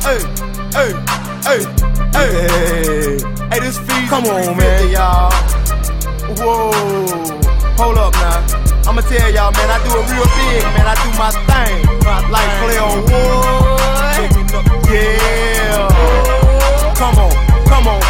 Hey, hey, hey, hey. Hey, this feed. Come on, man, y'all. Whoa. Hold up now. I'ma tell y'all, man, I do it real big, man. I do my thing. Like play on wood. Yeah. Come on.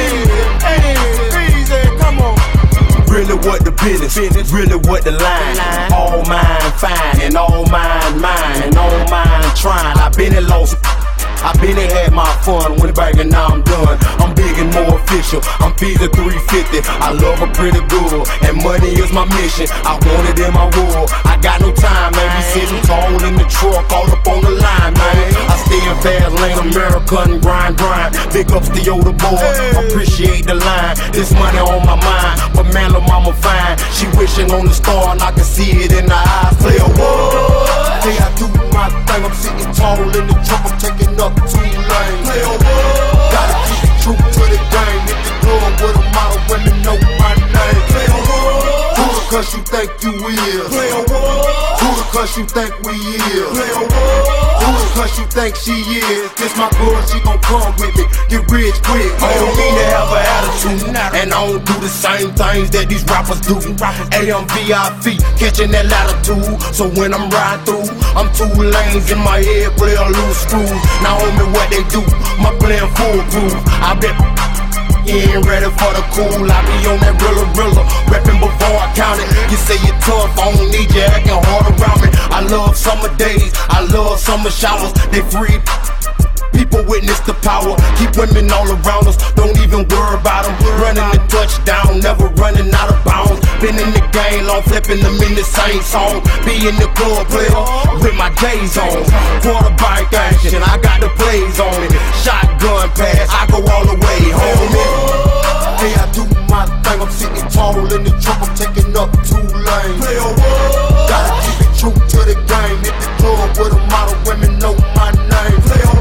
Easy, come on. Really what the business, really what the line. All mine fine, and all mine, and all mine trying. I been and lost, I been and had my fun. Went back and now I'm done. I'm big and more official. I'm feeding 350. I love her pretty good, and money is my mission. I want it in my world. I got no time, man. Be sitting tall in the truck, all up on the line, man. I stay in fast lane, American grind. Big ups to Yoda boy. Appreciate the line. This money on my mind, but man, lil' mama fine. She wishing on the star, and I can see it in her eyes. Play a what? Hey, I do my thing. I'm sitting tall in the truck. I'm taking up 2 lanes. Play a what? Gotta keep it true to the game. Hit the club with a model, women know my name. Play a what? Who the cuss you think you is? Play a what? Who the cuss you think we is? Play a what? Who the cuss you think she is? This my girl, she gon' come with me. Get rich quick. I don't mean to have an attitude, and I don't do the same things that these rappers do. AM VIP, catching that latitude. So when I'm riding through, I'm 2 lanes in my head, play a loose screws. Now homie, what they do? My plan foolproof. I bet you ain't ready for the cool. I be on that rilla, reppin' before I count it. You say you're tough, I don't need you acting hard around me. I love summer days, I love summer showers. They free. People witness the power, keep women all around us, don't even worry about them. Running the touchdown, never running out of bounds. Been in the game long, flipping them in the same song. Be in the club player, with my days on. Quarterback action, I got the plays on it. Shotgun pass, I go all the way, homie. Hey, I do my thing, I'm sitting tall in the truck, I'm taking up 2 lanes. Gotta keep it true to the game. Hit the club with a model, women know my name.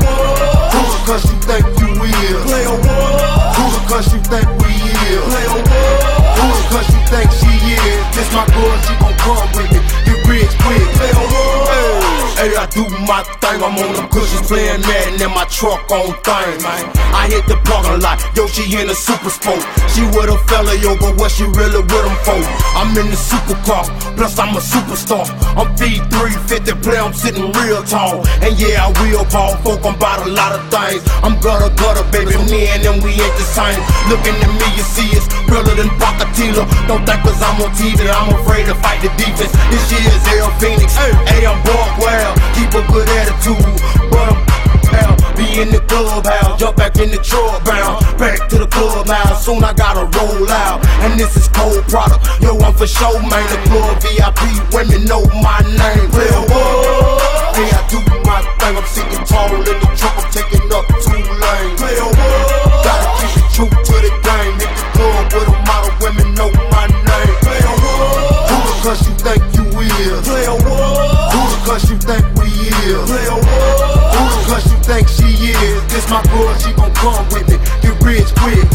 Who the cuss you think you is? Play a what? Who the cuss you think we is? Play a what? Who the cuss you think she is? This my girl, she gon' come with me. Get rich quick. Play a what? Hey, I do my thing. I'm on the cushions playing Madden in my truck on thing, man. I hit the parking lot, yo, she in a super sport. She with a fella, yo, but what she really with him for? I'm in the supercar, plus I'm a superstar. I'm feed 350, play, I'm sitting real tall. And yeah, I will ball, folk, I'm about a lot of things. I'm gutter, baby, me and them, we ain't the same. Looking at me, you see it's realer than Pocatilla. Don't think cause I'm on TV, I'm afraid to fight the defense. This year is El Phoenix, hey, I'm Buck Wild. Keep a good attitude, but I'm be in the clubhouse, jump back in the truck bound. Back to the clubhouse, soon I gotta roll out. And this is cold product, yo, I'm for show, man. The club VIP, women know my name. Play a what? Hey, I do my thing, I'm sitting tall in the truck, I'm taking up 2 lanes. Play a what? Gotta keep it true to the game. Hit the club with a model, women know my name. Play a what? Who the cuss you think you is? Play a what? Who the cuss you think we is? Play a what? Who the cuss you think she is? This my girl, she gon' come with me. Get rich quick.